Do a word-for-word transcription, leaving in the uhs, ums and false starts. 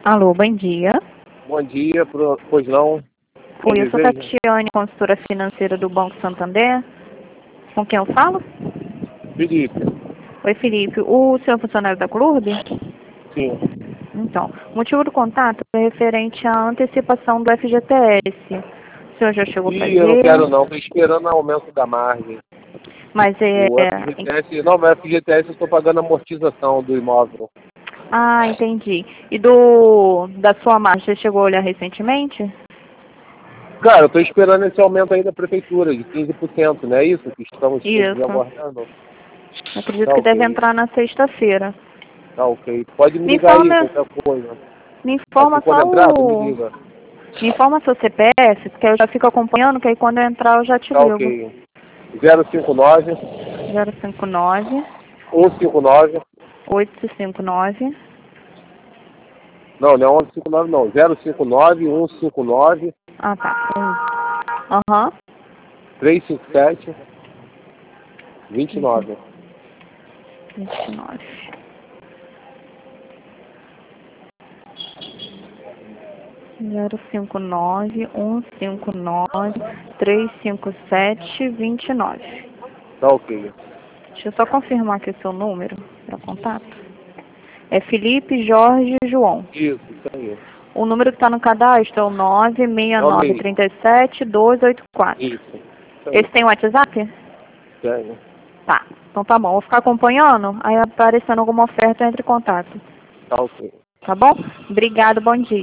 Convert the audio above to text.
Alô, bom dia. Bom dia, pro- pois não? Oi, eu sou Desejo. Tatiane, consultora financeira do Banco Santander. Com quem eu falo? Felipe, Oi, Felipe. O senhor é funcionário da Clube? sim. Então, o motivo do contato é referente à antecipação do F G T S. O senhor já chegou a E eu não fazer, quero não, estou esperando o aumento da margem. mas é... O F G T S, não, o F G T S eu estou pagando a amortização do imóvel. Ah, entendi. E do da sua margem, você chegou a olhar recentemente? Cara, eu estou esperando esse aumento aí da prefeitura, de quinze por cento, não é isso que estamos todos Isso. aguardando? Acredito Tá que deve ok, entrar na sexta-feira. tá ok. Pode me Me ligar aí, informa, qualquer coisa. me Assim, informa quando só entrar, tu me o... liga. Me informa seu C P F, porque eu já fico acompanhando, que aí quando eu entrar eu já te Tá ligo. ok. zero cinco nove, zero cinco nove, um cinco nove, oito cinco nove. não, não é um cinco nove não, zero cinco nove, um cinco nove, Ah, tá. Um. Aham. três cinco sete, vinte e nove. vinte e nove. zero cinco nove, um cinco nove, três cinco sete, vinte e nove. Tá ok. Deixa eu só confirmar aqui o seu número para contato. É Felipe Jorge João. Isso, isso aí. O número que está no cadastro é o nove seis É o nove mesmo. três sete, dois oito quatro. Isso. Isso aí. Esse tem WhatsApp? Tenho. Tá. Então tá bom. Vou ficar acompanhando. Aí aparecendo alguma oferta, entre em contato. Tá ok. Tá bom? Obrigado, bom dia.